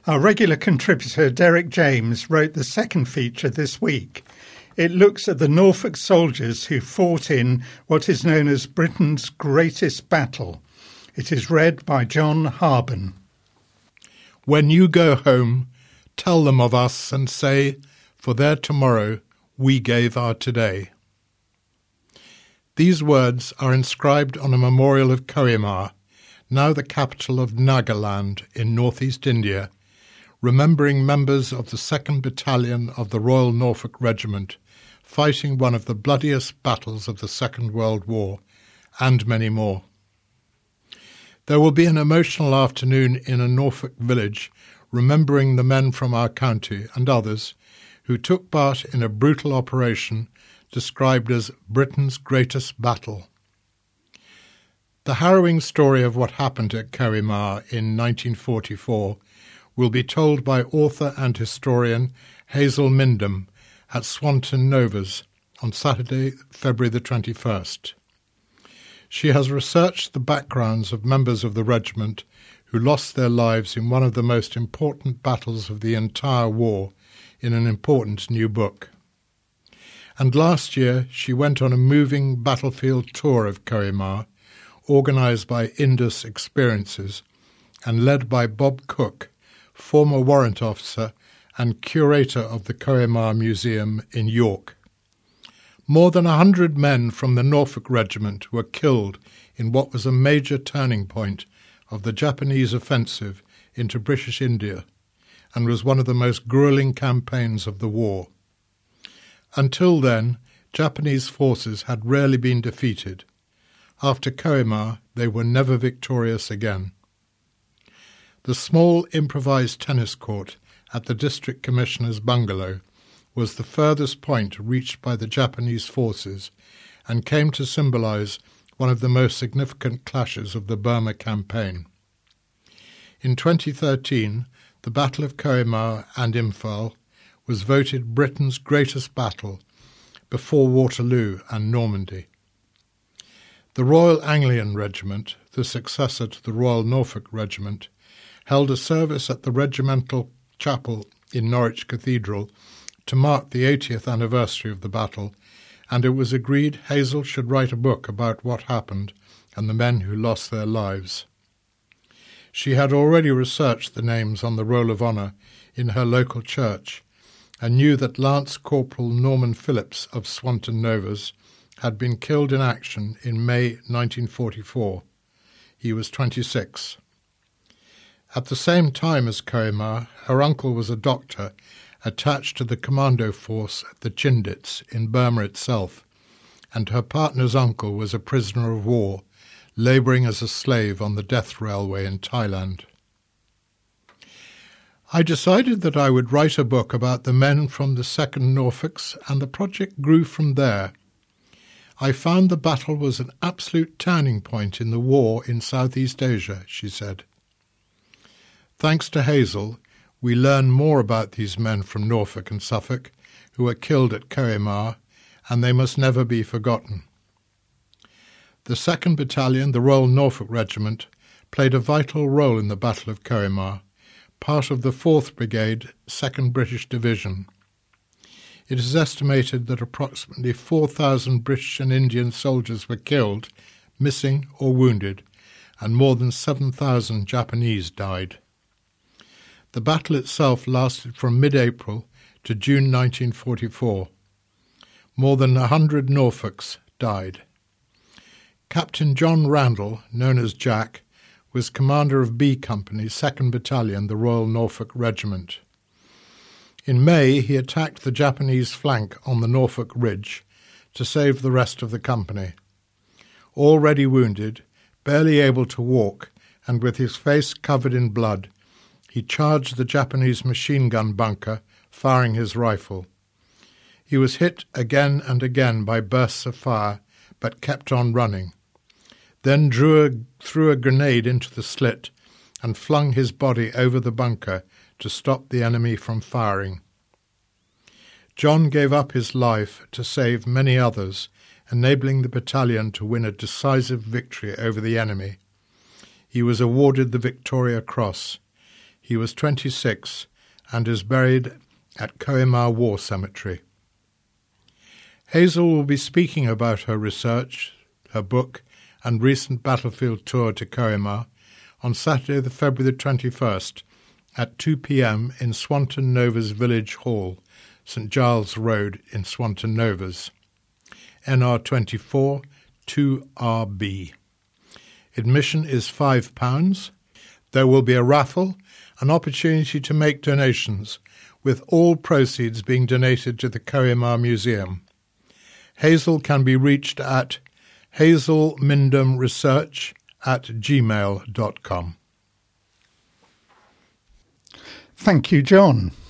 Our regular contributor Derek James wrote the second feature this week. It looks at the Norfolk soldiers who fought in what is known as Britain's greatest battle. It is read by John Harben. When you go home, tell them of us and say, for their tomorrow we gave our today. These words are inscribed on a memorial of Kohima, now the capital of Nagaland in northeast India, remembering members of the 2nd Battalion of the Royal Norfolk Regiment fighting one of the bloodiest battles of the Second World War, and many more. There will be an emotional afternoon in a Norfolk village remembering the men from our county and others who took part in a brutal operation described as Britain's greatest battle. The harrowing story of what happened at Kohima in 1944 will be told by author and historian Hazel Mindham at Swanton Novas on Saturday, February the 21st. She has researched the backgrounds of members of the regiment who lost their lives in one of the most important battles of the entire war in an important new book. And last year she went on a moving battlefield tour of Kohima, organised by Indus Experiences and led by Bob Cook, former warrant officer and curator of the Kohima Museum in York. More than 100 men from the Norfolk Regiment were killed in what was a major turning point of the Japanese offensive into British India and was one of the most gruelling campaigns of the war. Until then, Japanese forces had rarely been defeated. After Kohima, they were never victorious again. The small improvised tennis court at the District Commissioner's bungalow was the furthest point reached by the Japanese forces and came to symbolize one of the most significant clashes of the Burma campaign. In 2013, the Battle of Kohima and Imphal was voted Britain's greatest battle before Waterloo and Normandy. The Royal Anglian Regiment, the successor to the Royal Norfolk Regiment, held a service at the regimental chapel in Norwich Cathedral to mark the 80th anniversary of the battle, and it was agreed Hazel should write a book about what happened and the men who lost their lives. She had already researched the names on the Roll of Honour in her local church and knew that Lance Corporal Norman Phillips of Swanton Novas had been killed in action in May 1944. He was 26. At the same time as Kohima, her uncle was a doctor attached to the commando force at the Chindits in Burma itself, and her partner's uncle was a prisoner of war, labouring as a slave on the death railway in Thailand. I decided that I would write a book about the men from the 2nd Norfolks, and the project grew from there. I found the battle was an absolute turning point in the war in Southeast Asia, she said. Thanks to Hazel, we learn more about these men from Norfolk and Suffolk who were killed at Kohima, and they must never be forgotten. The 2nd Battalion, the Royal Norfolk Regiment, played a vital role in the Battle of Kohima, part of the 4th Brigade, 2nd British Division. It is estimated that approximately 4,000 British and Indian soldiers were killed, missing or wounded, and more than 7,000 Japanese died. The battle itself lasted from mid-April to June 1944. More than 100 Norfolks died. Captain John Randall, known as Jack, was commander of B Company, 2nd Battalion, the Royal Norfolk Regiment. In May, he attacked the Japanese flank on the Norfolk Ridge to save the rest of the company. Already wounded, barely able to walk, and with his face covered in blood, he charged the Japanese machine gun bunker, firing his rifle. He was hit again and again by bursts of fire, but kept on running. Then threw a grenade into the slit and flung his body over the bunker to stop the enemy from firing. John gave up his life to save many others, enabling the battalion to win a decisive victory over the enemy. He was awarded the Victoria Cross. He was 26 and is buried at Koima War Cemetery. Hazel will be speaking about her research, her book, and recent battlefield tour to Koima on Saturday, the February 21st at 2 p.m. in Swanton Novas Village Hall, St Giles Road in Swanton Novas, NR24 2RB. Admission is £5. There will be a raffle, an opportunity to make donations, with all proceeds being donated to the Koima Museum. Hazel can be reached at hazelmindhamresearch@gmail.com. Thank you, John.